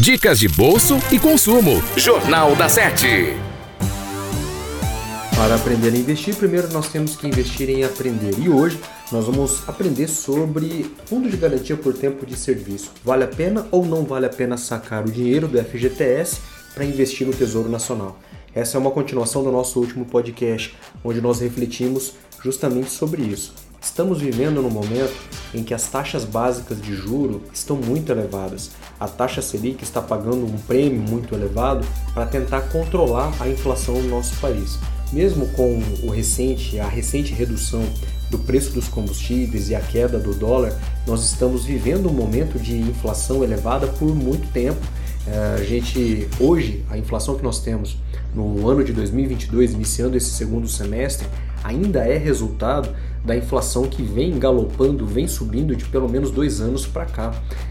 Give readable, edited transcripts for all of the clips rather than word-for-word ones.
Dicas de bolso e consumo. Jornal da 7. Para aprender a investir, primeiro nós temos que investir em aprender. E hoje nós vamos aprender sobre fundo de garantia por tempo de serviço. Vale a pena ou não vale a pena sacar o dinheiro do FGTS para investir no Tesouro Nacional? Essa é uma continuação do nosso último podcast, onde nós refletimos justamente sobre isso. Estamos vivendo num momento em que as taxas básicas de juros estão muito elevadas. A taxa Selic está pagando um prêmio muito elevado para tentar controlar a inflação no nosso país. Mesmo com a recente redução do preço dos combustíveis e a queda do dólar, nós estamos vivendo um momento de inflação elevada por muito tempo. Hoje, a inflação que nós temos no ano de 2022, iniciando esse segundo semestre, ainda é resultado da inflação que vem galopando, vem subindo de pelo menos 2 anos para cá.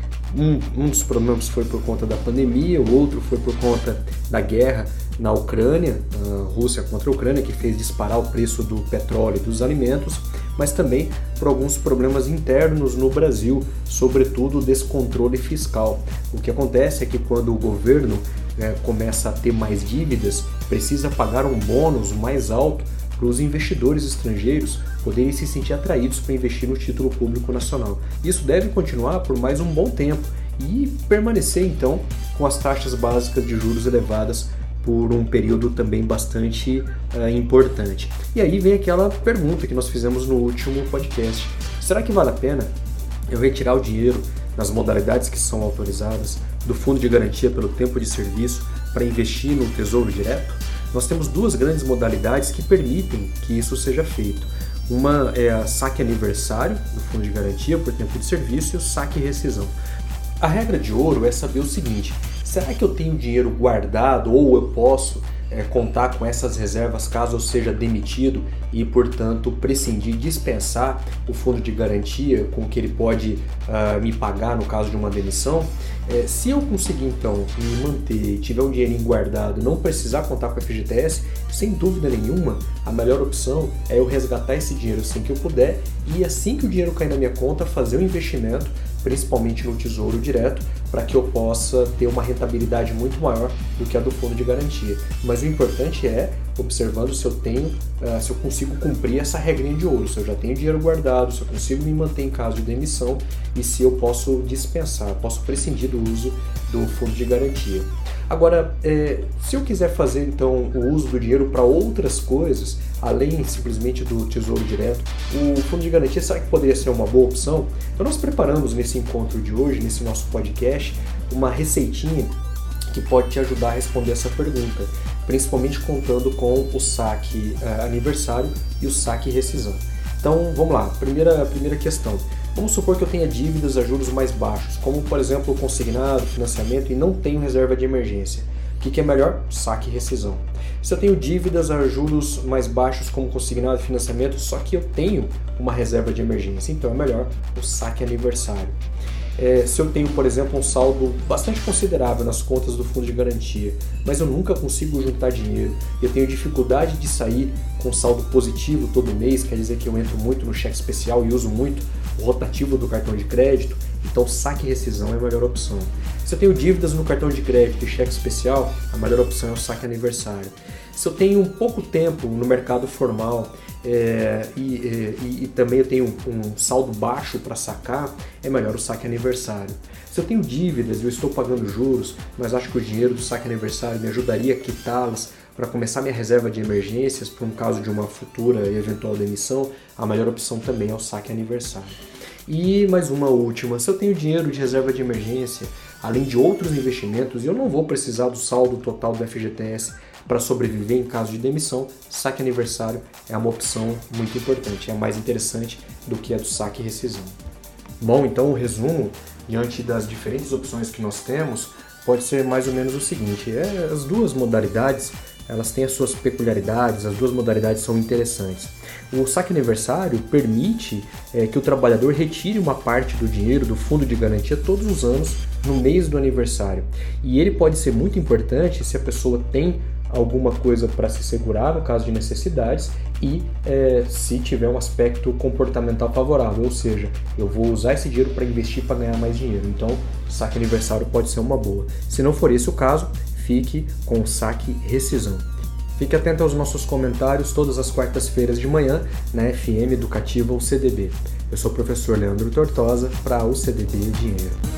Um dos problemas foi por conta da pandemia, o outro foi por conta da guerra na Ucrânia, a Rússia contra a Ucrânia, que fez disparar o preço do petróleo e dos alimentos, mas também por alguns problemas internos no Brasil, sobretudo o descontrole fiscal. O que acontece é que quando o governo começa a ter mais dívidas, precisa pagar um bônus mais alto para os investidores estrangeiros poderem se sentir atraídos para investir no título público nacional. Isso deve continuar por mais um bom tempo e permanecer então com as taxas básicas de juros elevadas por um período também bastante importante. E aí vem aquela pergunta que nós fizemos no último podcast. Será que vale a pena eu retirar o dinheiro nas modalidades que são autorizadas do Fundo de Garantia pelo Tempo de Serviço para investir no Tesouro Direto? Nós temos 2 grandes modalidades que permitem que isso seja feito. Uma é a saque aniversário do Fundo de Garantia por Tempo de Serviço e o saque rescisão. A regra de ouro é saber o seguinte: será que eu tenho dinheiro guardado ou eu posso contar com essas reservas caso eu seja demitido e, portanto, prescindir, dispensar o fundo de garantia com o que ele pode me pagar no caso de uma demissão? Se eu conseguir, então, me manter e tiver um dinheirinho guardado e não precisar contar com a FGTS, sem dúvida nenhuma, a melhor opção é eu resgatar esse dinheiro assim que eu puder e, assim que o dinheiro cair na minha conta, fazer um investimento, principalmente no Tesouro Direto, para que eu possa ter uma rentabilidade muito maior do que a do fundo de garantia. Mas o importante é observando se eu consigo cumprir essa regrinha de ouro, se eu já tenho dinheiro guardado, se eu consigo me manter em caso de demissão e se eu posso dispensar, posso prescindir do uso do fundo de garantia. Agora, se eu quiser fazer então o uso do dinheiro para outras coisas, além simplesmente do Tesouro Direto, o fundo de garantia, será que poderia ser uma boa opção? Então nós preparamos nesse encontro de hoje, nesse nosso podcast, uma receitinha que pode te ajudar a responder essa pergunta, principalmente contando com o saque aniversário e o saque rescisão. Então vamos lá, primeira questão. Vamos supor que eu tenha dívidas a juros mais baixos, como por exemplo o consignado, financiamento, e não tenho reserva de emergência. O que é melhor? Saque e rescisão. Se eu tenho dívidas a juros mais baixos como consignado e financiamento, só que eu tenho uma reserva de emergência, então é melhor o saque aniversário. Se eu tenho, por exemplo, um saldo bastante considerável nas contas do fundo de garantia, mas eu nunca consigo juntar dinheiro, eu tenho dificuldade de sair com saldo positivo todo mês, quer dizer que eu entro muito no cheque especial e uso muito o rotativo do cartão de crédito, então saque e rescisão é a melhor opção. Se eu tenho dívidas no cartão de crédito e cheque especial, a melhor opção é o saque aniversário. Se eu tenho pouco tempo no mercado formal e também eu tenho um saldo baixo para sacar, é melhor o saque aniversário. Se eu tenho dívidas e eu estou pagando juros, mas acho que o dinheiro do saque aniversário me ajudaria a quitá-las para começar minha reserva de emergências para um caso de uma futura e eventual demissão, a melhor opção também é o saque aniversário. E mais uma última, se eu tenho dinheiro de reserva de emergência, além de outros investimentos, e eu não vou precisar do saldo total do FGTS para sobreviver em caso de demissão, saque aniversário é uma opção muito importante, é mais interessante do que a do saque e rescisão. Bom, então o resumo, diante das diferentes opções que nós temos, pode ser mais ou menos o seguinte: as 2 modalidades elas têm as suas peculiaridades, as 2 modalidades são interessantes. O saque aniversário permite que o trabalhador retire uma parte do dinheiro do fundo de garantia todos os anos no mês do aniversário. E ele pode ser muito importante se a pessoa tem alguma coisa para se segurar no caso de necessidades e se tiver um aspecto comportamental favorável, ou seja, eu vou usar esse dinheiro para investir para ganhar mais dinheiro, então saque aniversário pode ser uma boa. Se não for esse o caso, fique com o saque rescisão. Fique atento aos nossos comentários todas as quartas-feiras de manhã na FM Educativa UCDB. Eu sou o professor Leandro Tortosa para o UCDB Dinheiro.